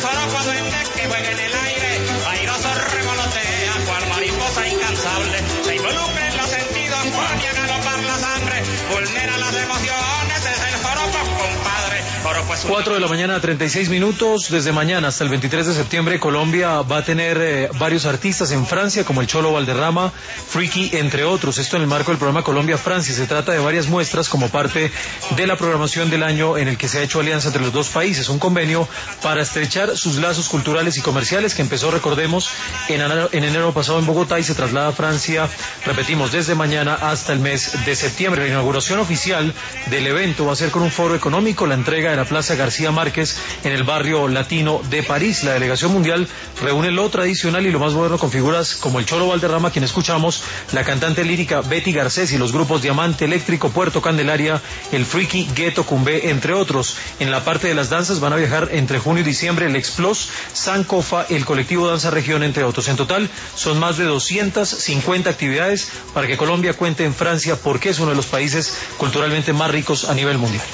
joropo duende que juega en el aire, airoso revolotea, cual mariposa incansable, se involucra en los sentidos, pone a galopar la sangre, vulnera las emociones, es el joropo, compadre. 4 de la mañana, 36 minutos. Desde mañana hasta el 23 de septiembre, Colombia va a tener varios artistas en Francia, como el Cholo Valderrama, Freaky, entre otros. Esto en el marco del programa Colombia-Francia. Se trata de varias muestras como parte de la programación del año en el que se ha hecho alianza entre los dos países. Un convenio para estrechar sus lazos culturales y comerciales que empezó, recordemos, en enero pasado en Bogotá y se traslada a Francia, repetimos, desde mañana hasta el mes de septiembre. La inauguración oficial del evento va a ser con un foro económico, la entrega de la Plaza García Márquez en el barrio latino de París. La delegación mundial reúne lo tradicional y lo más moderno con figuras como el Cholo Valderrama, quien escuchamos, la cantante lírica Betty Garcés y los grupos Diamante Eléctrico, Puerto Candelaria, el Freaky, Gueto, Cumbé, entre otros. En la parte de las danzas van a viajar entre junio y diciembre el Explos, Sancofa, el colectivo Danza Región, entre otros. En total son más de 250 actividades para que Colombia cuente en Francia porque es uno de los países culturalmente más ricos a nivel mundial.